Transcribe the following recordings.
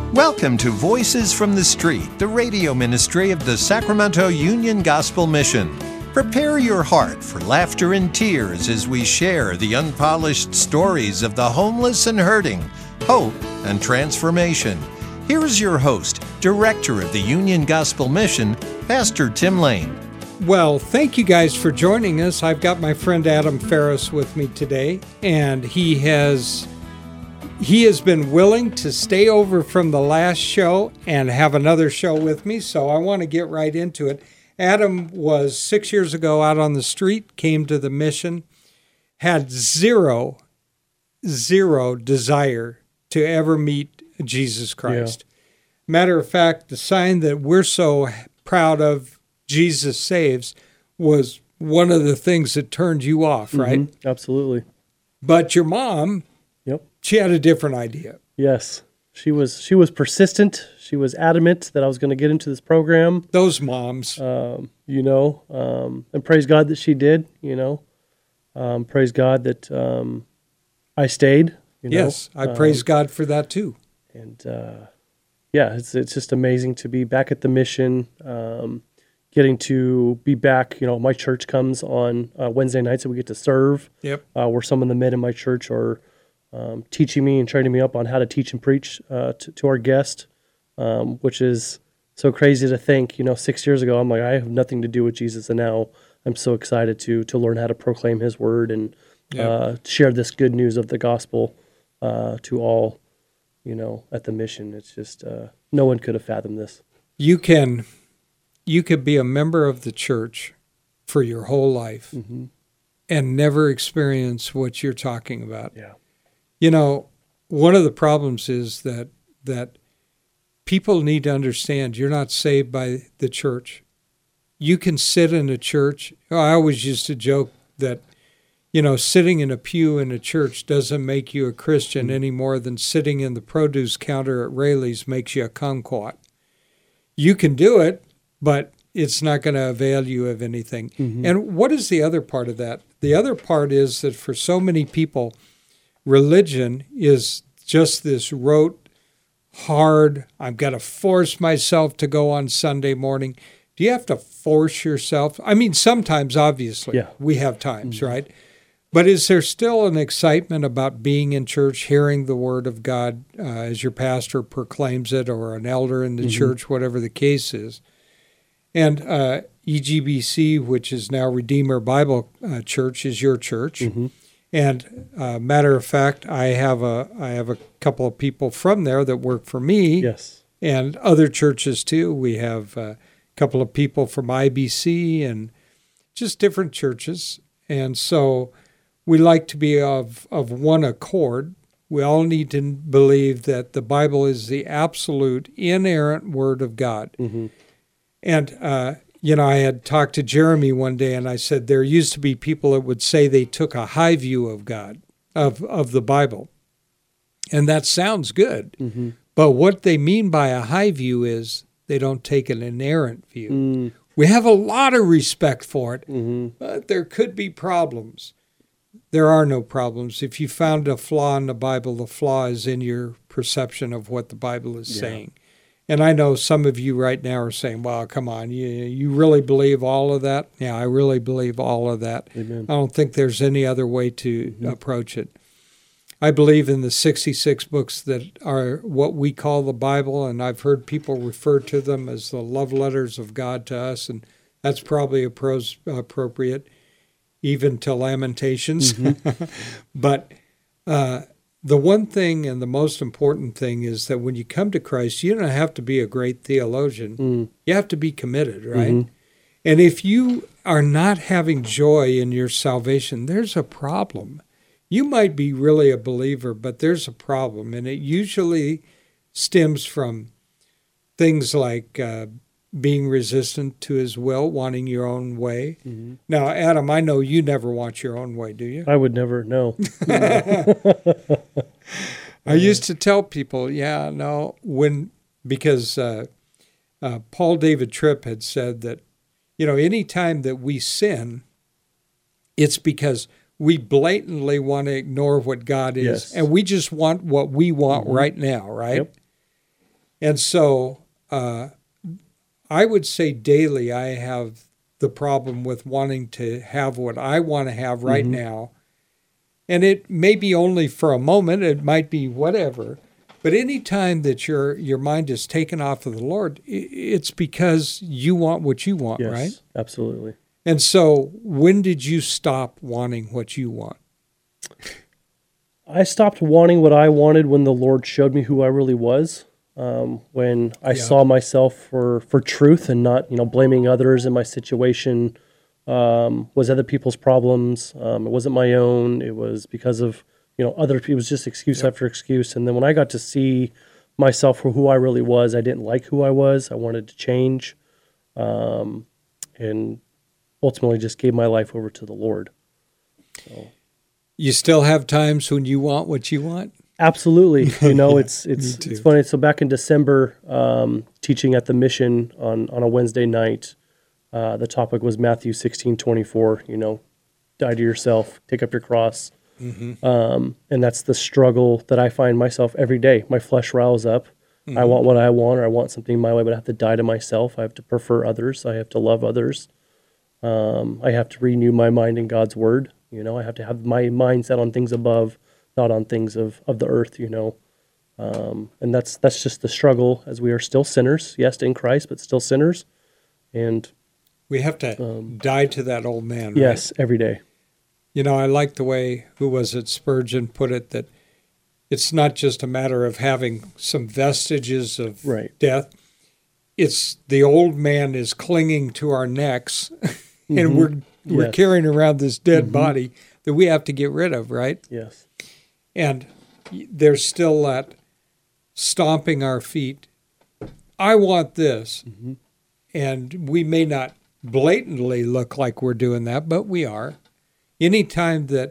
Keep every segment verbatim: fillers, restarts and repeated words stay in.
Welcome to Voices from the Street, the radio ministry of the Sacramento Union Gospel Mission. Prepare your heart for laughter and tears as we share the unpolished stories of the homeless and hurting, hope and transformation. Here's your host, Director of the Union Gospel Mission, Pastor Tim Lane. Well, thank you guys for joining us. I've got my friend Adam Ferris with me today, and he has he has been willing to stay over from the last show and have another show with me, so I want to get right into it. Adam was six years ago out on the street, came to the mission, had zero, zero desire to ever meet Jesus Christ. Yeah. Matter of fact, the sign that we're so proud of, Jesus Saves, was one of the things that turned you off, right? Mm-hmm. Absolutely. But your mom, yep, she had a different idea. Yes. She was she was persistent. She was adamant that I was going to get into this program. Those moms. Um, you know, um, and praise God that she did, you know. Um, praise God that um, I stayed. You know? Yes, I praise um, God for that too. And, uh, yeah, it's it's just amazing to be back at the mission, um, getting to be back. You know, my church comes on uh, Wednesday nights and we get to serve. Yep. Uh, where some of the men in my church are um, teaching me and training me up on how to teach and preach uh, to, to our guest, um, which is so crazy to think. You know, six years ago, I'm like, I have nothing to do with Jesus, and now I'm so excited to to learn how to proclaim His word and yep. uh, share this good news of the gospel uh, to all. You know, at the mission, it's just uh, no one could have fathomed this. You can, you could be a member of the church for your whole life mm-hmm. and never experience what you're talking about. Yeah. You know, one of the problems is that that people need to understand you're not saved by the church. You can sit in a church. I always used to joke that, you know, sitting in a pew in a church doesn't make you a Christian mm-hmm. any more than sitting in the produce counter at Rayleigh's makes you a kumquat. You can do it, but it's not going to avail you of anything. Mm-hmm. And what is the other part of that? The other part is that for so many people, religion is just this rote, hard, I've got to force myself to go on Sunday morning. Do you have to force yourself? I mean, sometimes, obviously, yeah. we have times, mm-hmm. right? But is there still an excitement about being in church, hearing the word of God uh, as your pastor proclaims it, or an elder in the mm-hmm. church, whatever the case is? And uh, E G B C, which is now Redeemer Bible uh, Church, is your church. Mm-hmm. And uh, matter of fact, I have a I have a couple of people from there that work for me. Yes. And other churches too. We have a couple of people from I B C and just different churches. And so we like to be of, of one accord. We all need to believe that the Bible is the absolute inerrant word of God. Mm-hmm. And, uh, you know, I had talked to Jeremy one day, and I said there used to be people that would say they took a high view of God, of, of the Bible. And that sounds good. Mm-hmm. But what they mean by a high view is they don't take an inerrant view. Mm. We have a lot of respect for it, mm-hmm. but there could be problems. There are no problems. If you found a flaw in the Bible, the flaw is in your perception of what the Bible is yeah. saying. And I know some of you right now are saying, well, come on, you, you really believe all of that? Yeah, I really believe all of that. Amen. I don't think there's any other way to mm-hmm. approach it. I believe in the sixty-six books that are what we call the Bible, and I've heard people refer to them as the love letters of God to us, and that's probably appros- appropriate. Even to Lamentations. Mm-hmm. But uh, the one thing and the most important thing is that when you come to Christ, you don't have to be a great theologian. Mm. You have to be committed, right? Mm-hmm. And if you are not having joy in your salvation, there's a problem. You might be really a believer, but there's a problem. And it usually stems from things like uh, being resistant to His will, wanting your own way. Mm-hmm. Now, Adam, I know you never want your own way, do you? I would never, no. I used to tell people, yeah, no, when, because uh, uh, Paul David Tripp had said that, you know, any time that we sin, it's because we blatantly want to ignore what God is, yes. and we just want what we want mm-hmm. right now, right? Yep. And so uh, I would say daily I have the problem with wanting to have what I want to have right Mhm. now. And it may be only for a moment, it might be whatever. But any time that your your mind is taken off of the Lord, i- it's because you want what you want, Yes, right? absolutely. And so when did you stop wanting what you want? I stopped wanting what I wanted when the Lord showed me who I really was. Um, when I Yeah. saw myself for, for truth and not, you know, blaming others in my situation, um, was other people's problems. Um, it wasn't my own. It was because of, you know, other people. It was just excuse Yep. after excuse. And then when I got to see myself for who I really was, I didn't like who I was. I wanted to change, um, and ultimately just gave my life over to the Lord. So. You still have times when you want what you want? Absolutely. You know, Yeah, it's it's me too. it's funny. So back in December, um, teaching at the mission on, on a Wednesday night, uh, the topic was Matthew sixteen twenty four. You know, die to yourself, take up your cross, Mm-hmm. um, and that's the struggle that I find myself every day. My flesh riles up. I want what I want, or I want something my way, but I have to die to myself. I have to prefer others. I have to love others. Um, I have to renew my mind in God's word. You know, I have to have my mindset on things above, not on things of, of the earth, you know. Um, and that's that's just the struggle, as we are still sinners, yes, in Christ, but still sinners. And We have to Um, die to that old man, right? yes, every day. You know, I like the way, who was it, Spurgeon put it, that it's not just a matter of having some vestiges of Right. death. It's the old man is clinging to our necks, and Mhm. we're we're Yes. carrying around this dead Mhm. body that we have to get rid of, right? Yes. And there's still that stomping our feet. I want this. Mhm. And we may not blatantly look like we're doing that, but we are. Anytime that,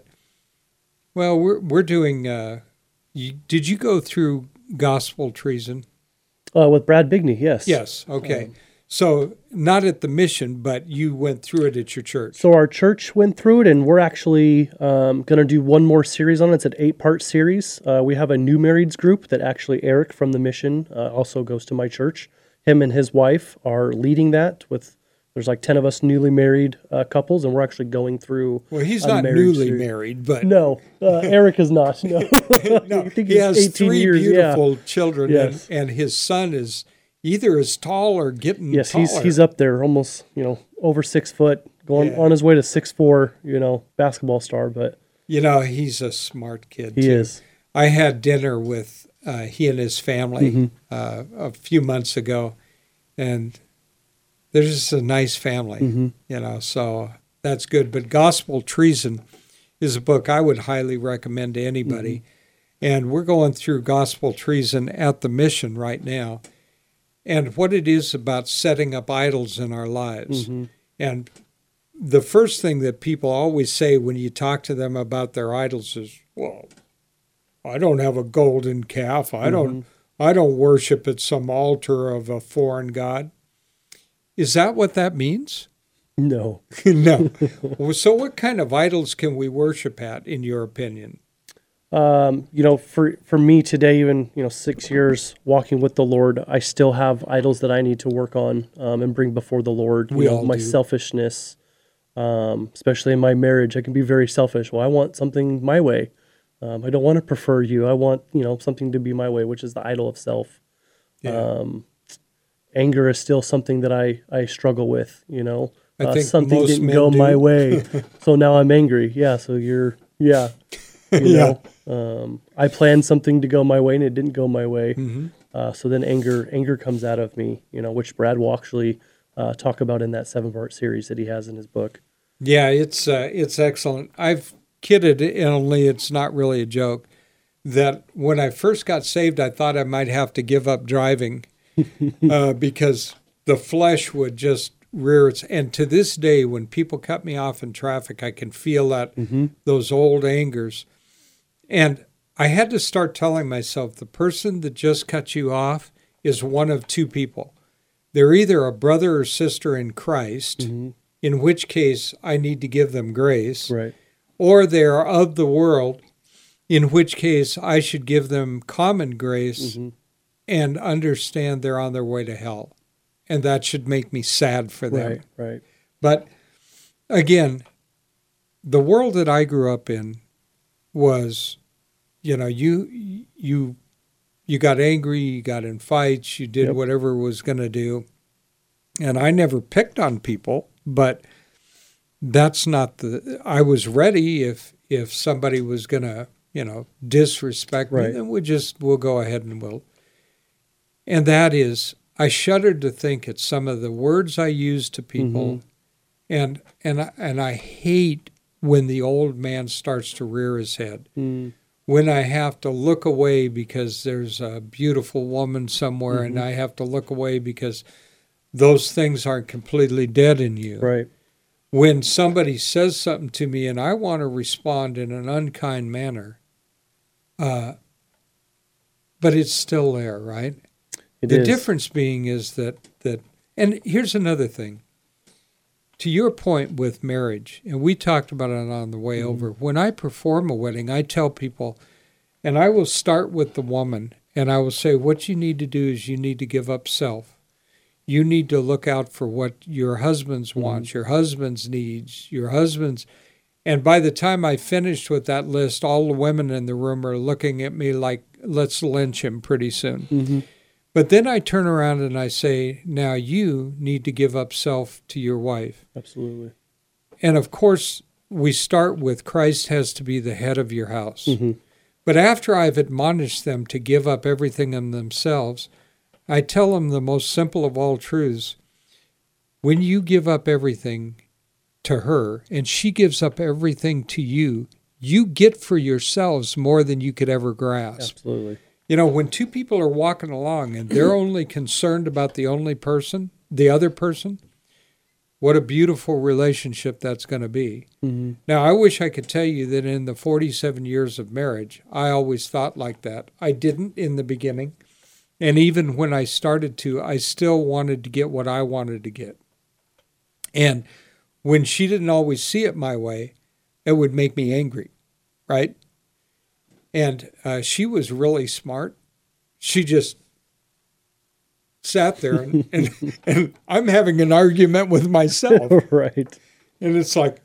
well, we're we're doing. Uh, you, did you go through gospel treason? Uh, with Brad Bigney, yes. Yes. Okay. Um, So not at the mission, but you went through it at your church. So our church went through it, and we're actually um, going to do one more series on it. It's an eight-part series. Uh, we have a new marrieds group that actually Eric from the mission uh, also goes to my church. Him and his wife are leading that. With there's like ten of us newly married uh, couples, and we're actually going through. Well, he's a not marriage newly series. married, but No, uh, Eric is not. No, no, I think he he's has eighteen three years, yeah. beautiful children, Yes. and, and his son is either as tall or getting Yes, taller. he's he's up there, almost you know over six foot, going Yeah. on his way to six four. You know, basketball star, but You know, he's a smart kid. he too. is. I had dinner with uh, he and his family Mhm. uh, a few months ago, and they're just a nice family, Mhm. you know, so that's good. But Gospel Treason is a book I would highly recommend to anybody. And we're going through Gospel Treason at the mission right now, and what it is about setting up idols in our lives. Mhm. And the first thing that people always say when you talk to them about their idols is, well, I don't have a golden calf. I don't I don't worship at some altar of a foreign god. Is that what that means? No. No. Well, so what kind of idols can we worship at, in your opinion? Um, you know, for for me today, even you know, six years walking with the Lord, I still have idols that I need to work on um, and bring before the Lord. You We know, all my do. selfishness, um, especially in my marriage, I can be very selfish. Well, I want something my way. Um, I don't want to prefer you. I want you know something to be my way, which is the idol of self. Yeah. Um, anger is still something that I I struggle with. You know, I uh, think something most didn't men go do. my way, so now I'm angry. Yeah, so you're yeah. You Yeah. know, um, I planned something to go my way and it didn't go my way. Mhm. Uh, so then anger, anger comes out of me, you know, which Brad will actually uh, talk about in that seven part series that he has in his book. Yeah, it's uh, it's excellent. I've kidded, only it's not really a joke, that when I first got saved, I thought I might have to give up driving uh, because the flesh would just rear its. And to this day, when people cut me off in traffic, I can feel that Mm-hmm. those old angers. And I had to start telling myself the person that just cut you off is one of two people. They're either a brother or sister in Christ, Mm-hmm. in which case I need to give them grace, Right. or they are of the world, in which case I should give them common grace Mm-hmm. and understand they're on their way to hell. And that should make me sad for them. Right, right. But again, the world that I grew up in was, you know, you you you got angry, you got in fights, you did Yep. whatever it was going to do. And I never picked on people, but that's not the, I was ready if if somebody was going to, you know, disrespect me, Right. then we just, we'll go ahead and we'll. And that is, I shuddered to think at some of the words I used to people, Mhm. and and I, and I hate when the old man starts to rear his head. Mm. When I have to look away because there's a beautiful woman somewhere, and Mhm. I have to look away because those things aren't completely dead in you. Right. When somebody says something to me and I want to respond in an unkind manner, uh, but it's still there, right? It the is. difference being is that, that, and here's another thing. To your point with marriage, and we talked about it on the way Mhm. over, when I perform a wedding, I tell people, and I will start with the woman, and I will say, what you need to do is you need to give up self. You need to look out for what your husband's Mhm. wants, your husband's needs, your husband's. And by the time I finished with that list, all the women in the room are looking at me like, let's lynch him pretty soon. Mhm. But then I turn around and I say, now you need to give up self to your wife. Absolutely. And of course, we start with Christ has to be the head of your house. Mhm. But after I've admonished them to give up everything in themselves, I tell them the most simple of all truths. When you give up everything to her and she gives up everything to you, you get for yourselves more than you could ever grasp. Absolutely. You know, when two people are walking along and they're only concerned about the only person, the other person, what a beautiful relationship that's going to be. Mm-hmm. Now, I wish I could tell you that in the forty-seven years of marriage, I always thought like that. I didn't in the beginning. And even when I started to, I still wanted to get what I wanted to get. And when she didn't always see it my way, it would make me angry, right? And uh, she was really smart. She just sat there and, and, and I'm having an argument with myself. Right. And it's like,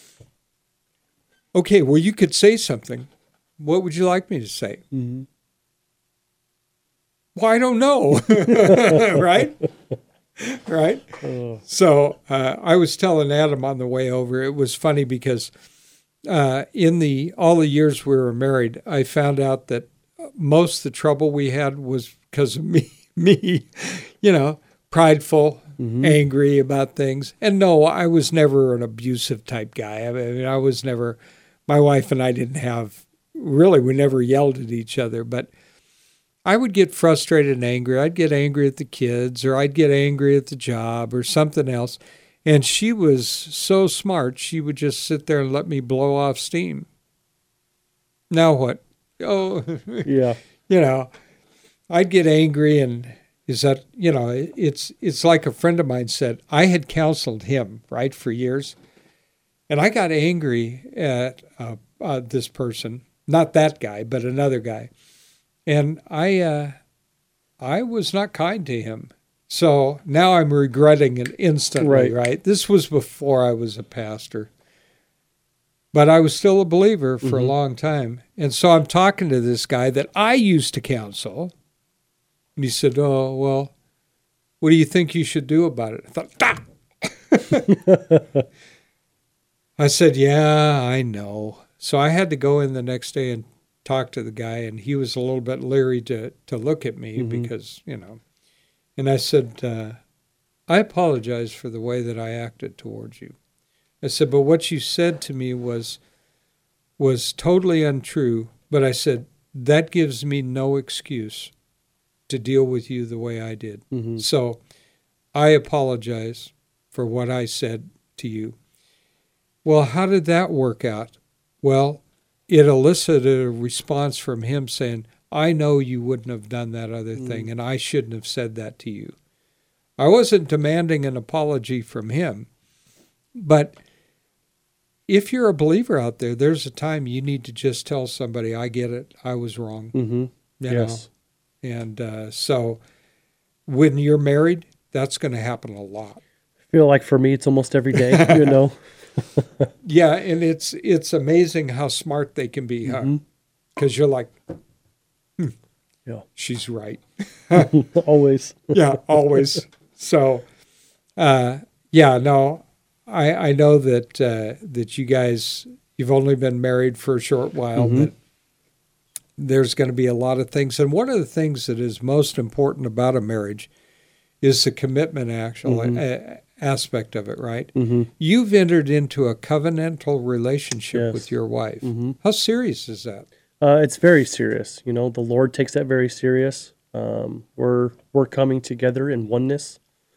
okay, well, you could say something. What would you like me to say? Mm-hmm. Well, I don't know. Right? Right? Oh. So uh, I was telling Adam on the way over, it was funny because uh, in the all the years we were married, I found out that most of the trouble we had was because of me, me, you know, prideful, Mm-hmm. angry about things. And no, I was never an abusive type guy. I mean, I was never, my wife and I didn't have, really, we never yelled at each other, but I would get frustrated and angry. I'd get angry at the kids, or I'd get angry at the job or something else. And she was so smart, she would just sit there and let me blow off steam. Now what? Oh, Yeah. you know, I'd get angry, and is that, you know, it's it's like a friend of mine said, I had counseled him, right, for years. And I got angry at uh, uh, this person, not that guy, but another guy. And I uh, I was not kind to him. So now I'm regretting it instantly, Right. right? This was before I was a pastor. But I was still a believer for Mhm. a long time. And so I'm talking to this guy that I used to counsel. And he said, oh, well, what do you think you should do about it? I thought, ah! I said, yeah, I know. So I had to go in the next day and talk to the guy, and he was a little bit leery to, to look at me Mhm. because, you know. And I said, uh, I apologize for the way that I acted towards you. I said, but what you said to me was was totally untrue. But I said, that gives me no excuse to deal with you the way I did. Mm-hmm. So I apologize for what I said to you. Well, how did that work out? Well, it elicited a response from him saying, I know you wouldn't have done that other Mm. thing, and I shouldn't have said that to you. I wasn't demanding an apology from him, but if you're a believer out there, there's a time you need to just tell somebody, I get it, I was wrong. Mm-hmm. You Yes. And uh, so when you're married, that's going to happen a lot. I feel like for me, it's almost every day, you know. Yeah, and it's it's amazing how smart they can be, huh? Because you're like, hmm, Yeah. she's right. Always. Yeah, always. So, uh, yeah, no, I I know that uh, that you guys, you've only been married for a short while, Mhm. but there's going to be a lot of things. And one of the things that is most important about a marriage is the commitment actual Mhm. a- aspect of it, right? hmm You've entered into a covenantal relationship Yes. with your wife. hmm How serious is that? Uh, it's very serious. You know, the Lord takes that very serious. Um, we're we're coming together in oneness.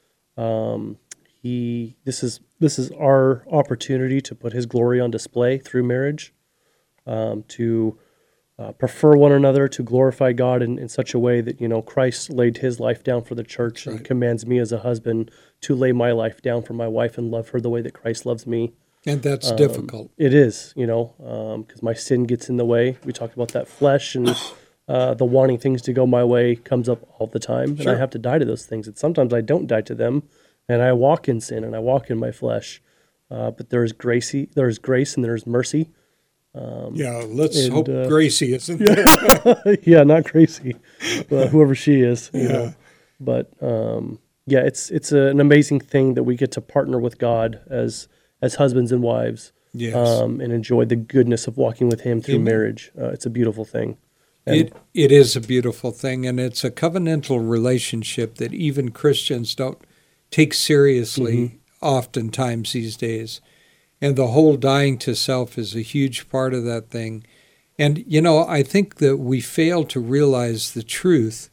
Um, he this is this is our opportunity to put His glory on display through marriage, um, to uh, prefer one another, to glorify God in, in such a way that, you know, Christ laid His life down for the church Right. and commands me as a husband to lay my life down for my wife and love her the way that Christ loves me. And that's Um, difficult. It is, you know, because my sin gets in the way. We talked about that flesh and uh, the wanting things to go my way comes up all the time, and Sure. I have to die to those things. And sometimes I don't die to them, and I walk in sin and I walk in my flesh. Uh, but there is grace, there is grace, and there is mercy. Yeah, let's and, hope uh, Gracie isn't there. Yeah, not crazy, but whoever she is, you Yeah. know. But um, yeah, it's it's a, an amazing thing that we get to partner with God as as husbands and wives. Yes. Um, and enjoy the goodness of walking with Him through Amen. marriage. Uh, it's a beautiful thing. And It it is a beautiful thing, and it's a covenantal relationship that even Christians don't take seriously Mm-hmm. oftentimes these days. And the whole dying to self is a huge part of that thing. And you know, I think that we fail to realize the truth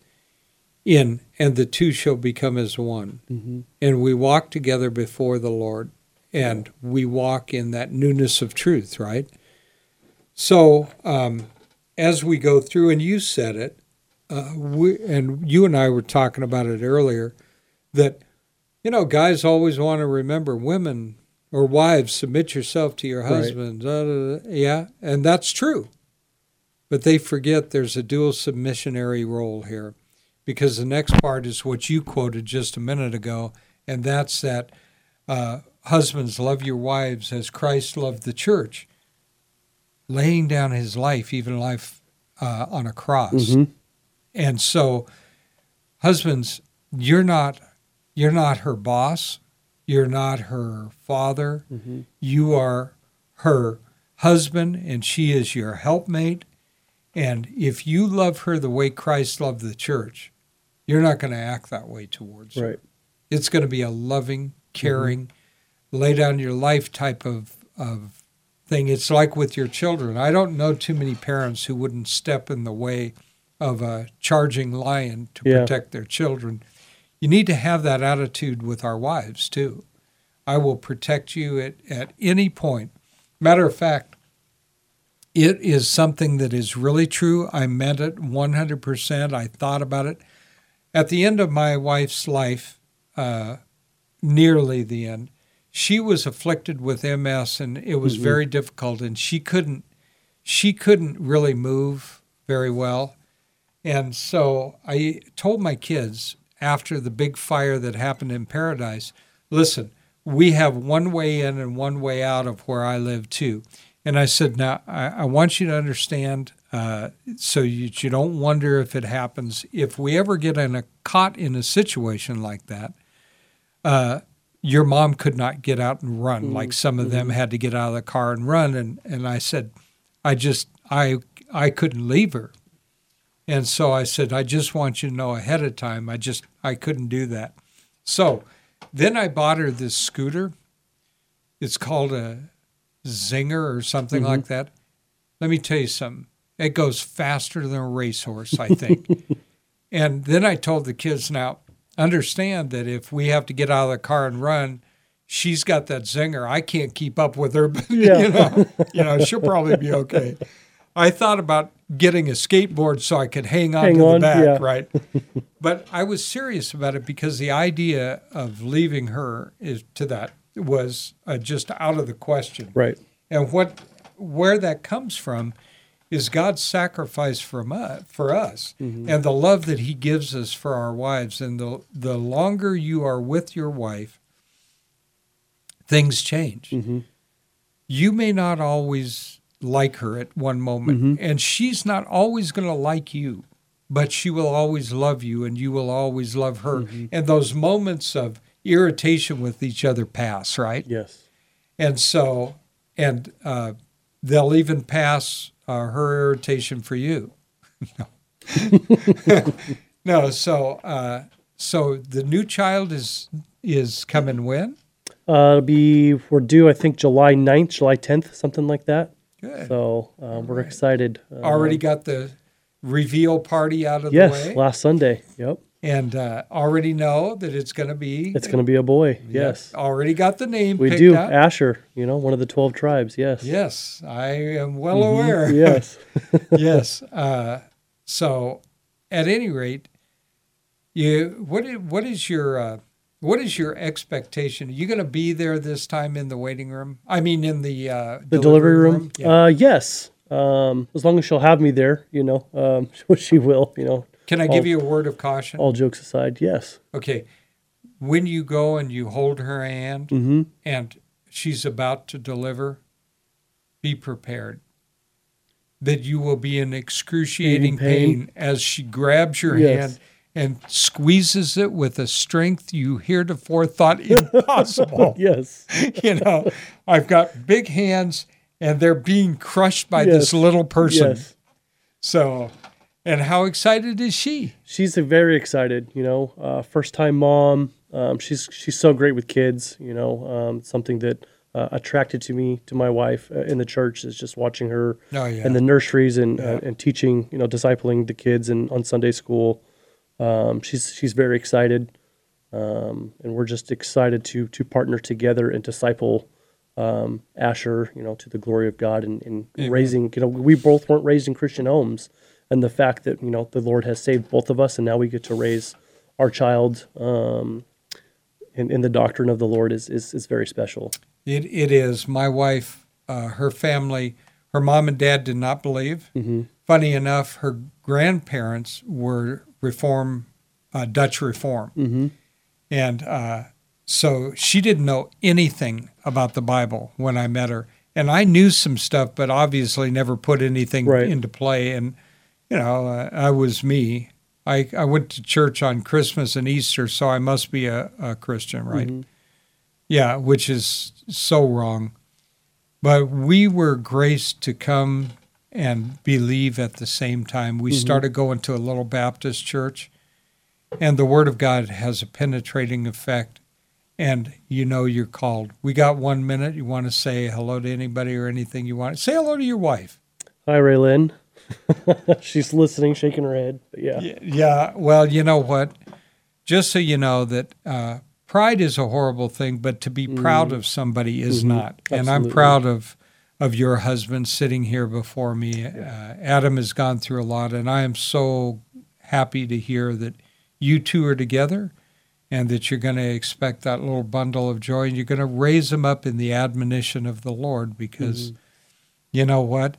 in and the two shall become as one. mm-hmm. And we walk together before the Lord, and we walk in that newness of truth, right? So, um, as we go through, and you said it, uh, we, and you and I were talking about it earlier, that, you know, guys always want to remember women or wives, submit yourself to your Right. husband. Da, da, da. Yeah, and that's true. But they forget there's a dual submissionary role here, because the next part is what you quoted just a minute ago, and that's that uh, husbands, love your wives as Christ loved the church, laying down His life, even life uh, on a cross. Mm-hmm. And so, husbands, you're not you're not her boss, you're not her father, Mm-hmm. you are her husband, and she is your helpmate. And if you love her the way Christ loved the church, you're not going to act that way towards her. Right. It's going to be a loving, caring, lay down your life type of, of thing. It's like with your children. I don't know too many parents who wouldn't step in the way of a charging lion to Yeah. protect their children. You need to have that attitude with our wives, too. I will protect you at, at any point. Matter of fact, it is something that is really true. I meant it one hundred percent. I thought about it. At the end of my wife's life, uh, nearly the end, she was afflicted with M S, and it was Mhm. very difficult, and she couldn't she couldn't really move very well. And so I told my kids after the big fire that happened in Paradise, listen, we have one way in and one way out of where I live too. And I said, now, I, I want you to understand, uh, so you, you don't wonder if it happens. If we ever get in a caught in a situation like that, uh, your mom could not get out and run Mm-hmm. like some of them had to get out of the car and run. And, and I said, I just, I, I couldn't leave her. And so I said, I just want you to know ahead of time, I just, I couldn't do that. So then I bought her this scooter. It's called a Zinger or something Mhm. like that. Let me tell you something. It goes faster than a racehorse, I think. And then I told the kids, now, understand that if we have to get out of the car and run, she's got that Zinger. I can't keep up with her, but Yeah. you know, you know, she'll probably be okay. I thought about getting a skateboard so I could hang on Hang to on, the back, yeah. right? But I was serious about it because the idea of leaving her is to that was uh, just out of the question. Right. And what where that comes from is God's sacrifice from us, for us Mhm. and the love that he gives us for our wives. And the, the longer you are with your wife, things change. Mm-hmm. You may not always like her at one moment, Mhm. and she's not always going to like you, but she will always love you, and you will always love her. Mhm. And those moments of irritation with each other pass, right? Yes. And so, and uh, they'll even pass uh, her irritation for you. no, no. So, uh, so the new child is is coming when? Uh, it'll be, we're due, I think, July ninth, July tenth, something like that. Good. So um, we're right. excited. Um, Already got the reveal party out of Yes, the way, last Sunday. Yep. and uh, already know that it's going to be. It's going to be a boy. Yep. Yes. Already got the name. We picked do. out. Asher, you know, one of the twelve tribes. Yes. Yes, I am well Mhm. aware. Yes. yes. Uh, so, at any rate, you what is, what is your uh, what is your expectation? Are you going to be there this time in the waiting room? I mean, in the uh, The delivery room? Yeah. Uh, yes. Um, as long as she'll have me there, you know, um, she will, you know, Can I all- give you a word of caution? all jokes aside. Yes. Okay, when you go and you hold her hand Mm-hmm. and she's about to deliver, be prepared that you will be in excruciating Pain. pain, as she grabs your Yes. hand and squeezes it with a strength you heretofore thought impossible. Yes. You know, I've got big hands and they're being crushed by Yes. this little person. Yes. So, and how excited is she? She's a very excited, you know, uh, first time mom. Um, she's, she's so great with kids, you know, um, something that uh, attracted to me, to my wife uh, in the church is just watching her Oh, yeah. in the nurseries and, Yeah. uh, and teaching, you know, discipling the kids and on Sunday school. Um, she's, she's very excited. Um, and we're just excited to, to partner together and disciple, um, Asher, you know, to the glory of God and, and Amen. raising, you know, we both weren't raised in Christian homes, and the fact that, you know, the Lord has saved both of us and now we get to raise our child, um, in, in the doctrine of the Lord is, is, is very special. It It is. My wife, uh, her family, her mom and dad did not believe. Mm-hmm. Funny enough, her grandparents were Reform, uh, Dutch Reform. Mm-hmm. And uh, so she didn't know anything about the Bible when I met her. And I knew some stuff, but obviously never put anything Right. into play. And, you know, uh, I was me. I, I went to church on Christmas and Easter, so I must be a, a Christian, right? Mhm. Yeah, which is so wrong. But we were graced to come and believe at the same time. We Mhm. started going to a little Baptist church, and the Word of God has a penetrating effect, and you know you're called. We got one minute. You want to say hello to anybody or anything you want? Say hello to your wife. Hi, Raylyn. She's listening, shaking her head. But yeah. Y- Yeah, well, you know what? Just so you know that uh, pride is a horrible thing, but to be proud of somebody is Mhm. not. And I'm Absolutely. proud of of your husband sitting here before me. Uh, Adam has gone through a lot, and I am so happy to hear that you two are together and that you're going to expect that little bundle of joy, and you're going to raise them up in the admonition of the Lord, because Mhm. you know what?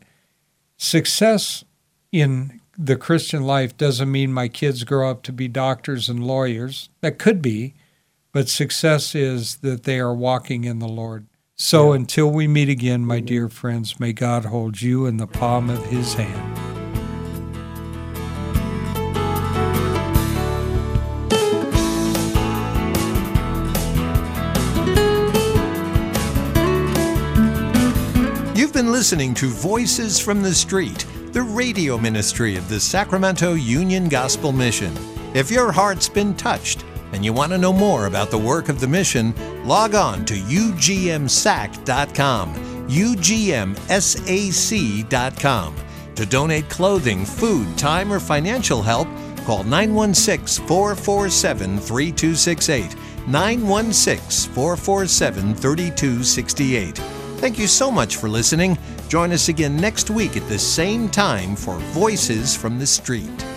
Success in the Christian life doesn't mean my kids grow up to be doctors and lawyers. That could be, but success is that they are walking in the Lord. So Yeah. until we meet again, my Mhm. dear friends, may God hold you in the palm of his hand. You've been listening to Voices from the Street, the radio ministry of the Sacramento Union Gospel Mission. If your heart's been touched and you want to know more about the work of the mission, log on to U G M S A C dot com, U G M S A C dot com. To donate clothing, food, time, or financial help, call nine one six, four four seven, three two six eight, nine one six, four four seven, three two six eight. Thank you so much for listening. Join us again next week at the same time for Voices from the Street.